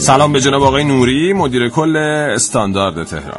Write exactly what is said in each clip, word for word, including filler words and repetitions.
سلام به جناب آقای نوری، مدیر کل استاندارد تهران.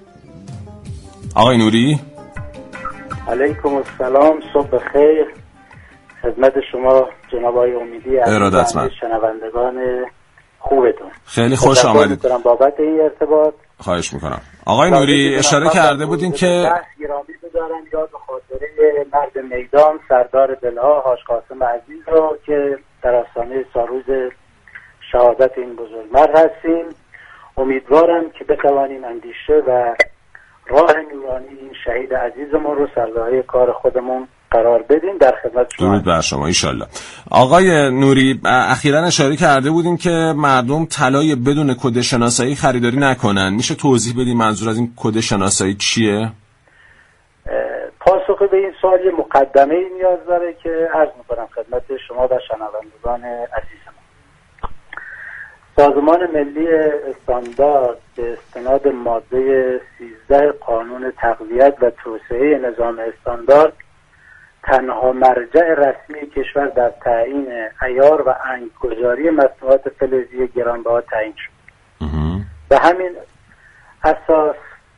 آقای نوری علیکم السلام، صبح خیر خدمت شما جناب آقای امیدی، ارادتمند، شنوندگان خوبتون. خیلی خوش آمدید. می‌کنم بابت این ارتباط. خواهش میکنم. آقای نوری اشاره کرده بودین که گرامی بدارم یاد به خاطره مرد میدان سردار دلها حاج قاسم عزیز رو که در آستانه سالروز شهادت این بزرگمرد هستیم. امیدوارم که بتوانیم اندیشه و راه نورانی این شهید عزیزمون رو سرلایه کار خودمون قرار بدیم. در خدمت شما. درود بر شما انشالله. آقای نوری اخیراً اشاره کرده بودیم که مردم طلای بدون کد شناسایی خریداری نکنن. میشه توضیح بدیم منظور از این کد شناسایی چیه؟ پاسخ به این سوال یه مقدمه‌ای نیاز داره که عرض می‌کنم خدمت شما و شنوندگان عزیزم. سازمان ملی استاندارد به استناد ماده سیزده قانون تقویت و توسعه نظام استاندارد تنها مرجع رسمی کشور در تعیین عیار و انگ‌گذاری مصنوعات فلزی گرانبها تعیین شد. به همین اساس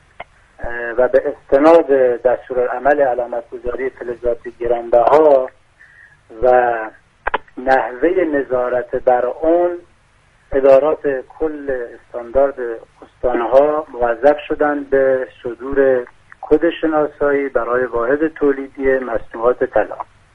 و به استناد دستورالعمل علامت‌گذاری فلزات گرانبها و نحوه نظارت بر آن، ادارات کل استاندارد استان‌ها موظف شدند به صدور کد شناسایی برای واحد تولیدی مصنوعات طلا.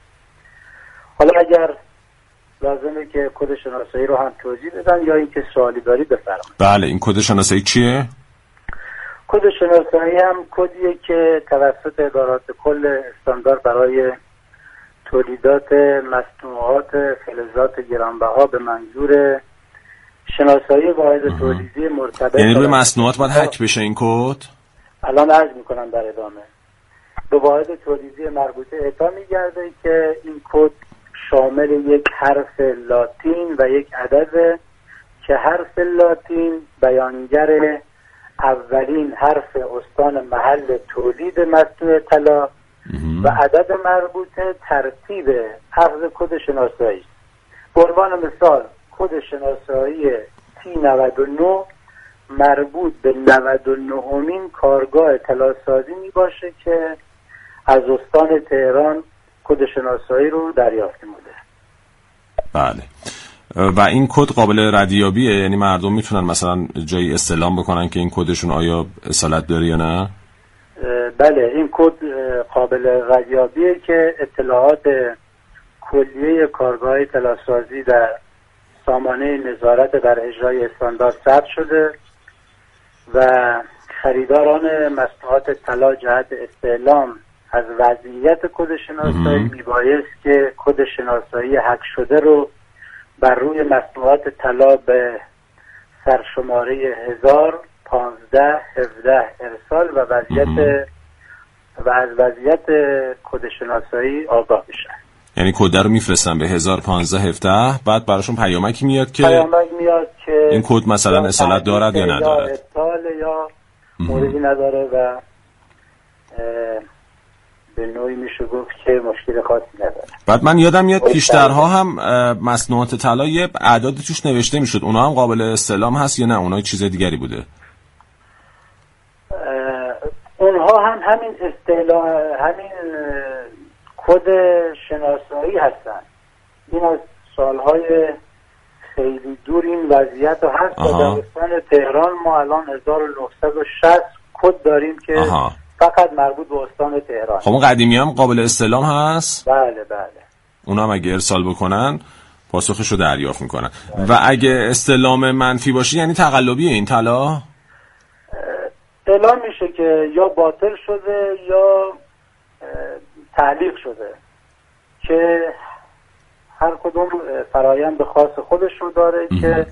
حالا اگر لازمه که کد شناسایی رو هم توضیح بدن یا اینکه سوالی دارید بفرمایید. بله، این کد شناسایی چیه؟ کد شناسایی هم کدیه که توسط ادارات کل استاندارد برای تولیدات مصنوعات فلزات گرانبها به منظور شناسایی واحد تولیدی مرتبط، یعنی روی مصنوعات باید حک بشه این کد؟ الان عرض میکنم در ادامه. به واحد تولیدی مربوطه اعطا میگرده که این کد شامل یک حرف لاتین و یک عدد که حرف لاتین بیانگر اولین حرف استان محل تولید مصنوع طلا و عدد مربوطه ترتیب اخذ کد شناسایی. به عنوان مثال کد شناسایی تی نود و نه مربوط به نود و نهمین کارگاه طلاسازی می باشه که از استان تهران کد شناسایی رو دریافت بوده. بله. و این کد قابل ردیابیه؟ یعنی مردم میتونن مثلا جایی استعلام بکنن که این کدشون آیا اصالت داره یا نه؟ بله، این کد قابل ردیابیه که اطلاعات کلیه کارگاه طلاسازی در سامانه نظارت بر اجرای استاندارد ثبت شده و خریداران مصنوعات طلا جهت استعلام از وضعیت کد شناسایی میبایست که کد شناسایی حک شده رو بر روی مصنوعات طلا به سرشماره هزار پانزده هفده ارسال و وضعیت و از وضعیت کد شناسایی آگاه بشن. یعنی کد رو میفرستن به هزار پانزده هفده، بعد براشون پیامکی میاد که پیامک میاد که این کد مثلا اصالت دارد یا ندارد، یا اصال یا موردی نداره و به نوعی میشه گفت که مشکل خاصی نداره. بعد من یادم میاد پیشترها هم مصنوعات طلا یه اعدادی توش نوشته میشد، اونها هم قابل استعلام هست یا نه اونها چیز دیگری بوده؟ اونها هم همین استعلام همین کد شناسایی هستن. این از سالهای خیلی دور این وضعیت رو هست. در استان تهران ما الان هزار و نهصد و شصت کد داریم که آها. فقط مربوط به استان تهران. خب اون قدیمی هم قابل استعلام هست؟ بله بله. اونا هم اگه ارسال بکنن پاسخش رو دریافت میکنن. بله. و اگه استعلام منفی باشه یعنی تقلبیه این طلا؟ اعلام میشه که یا باطل شده یا تعلیق شده که هر کدوم فرایند خاص خودش رو داره که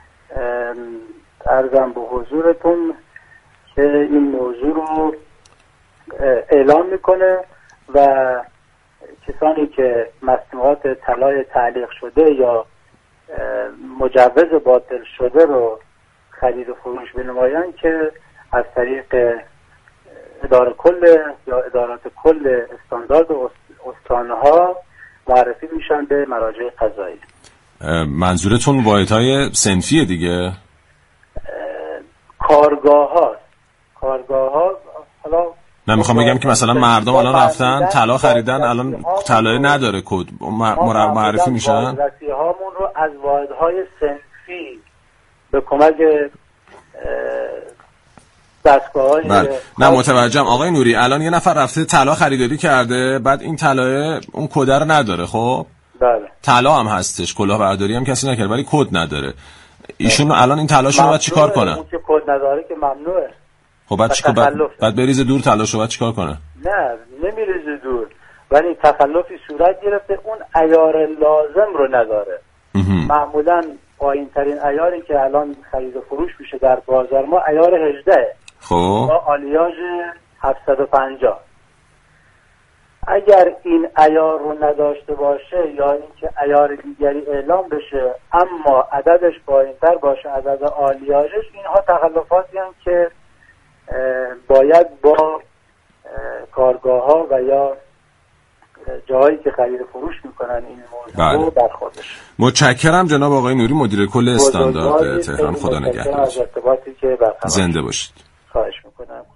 عرضم به حضورتون که این موضوع رو اعلام میکنه و کسانی که مصنوعات طلای تعلیق شده یا مجوز باطل شده رو خرید و فروش بنمایند که از طریق اداره کل یا ادارات کل استاندارد و استانها معرفی میشن به مراجع قضایی. منظورتون واحدهای صنفیه دیگه؟ کارگاه ها کارگاه ها حالا نه میخوام بگم که مثلا مردم الان رفتن طلا خریدن، الان طلای نداره کد معرفی میشن. بازرسی هامون رو از واحدهای صنفی به کمک دستگاه‌های بله. نه متوجهم آقای نوری. الان یه نفر رفته طلا خریداری کرده، بعد این طلا اون کد رو نداره. خب بله طلا هم هستش، کلاهبرداری هم کسی نکرده ولی کد نداره. ایشون الان این طلاشو باید چیکار کنه؟ اون که کد نداره که ممنوعه. خب بعد چیکار بعد, بعد بریزه دور طلاشو بعد چیکار کنه؟ نه نمیریزه دور، ولی تخلفی صورت گرفته، اون عیار لازم رو نداره. معمولا پایین ترین عیاری که الان خرید و فروش میشه در بازار ما عیار هجده. خب با آلیاژ هفتصد و پنجاه. اگر این عیار رو نداشته باشه یا اینکه عیار دیگری اعلام بشه اما عددش پایین‌تر باشه عدد آلیاژش، اینها تخلفاتی هستند که باید با کارگاه‌ها و یا جایی که خرید فروش میکنن این موضوع بله. برخوردش. متشکرم جناب آقای نوری، مدیر کل استاندارد تهران. خدا نگهدار. از ارتباطی که برقرار زنده باشید. خواهش میکنم.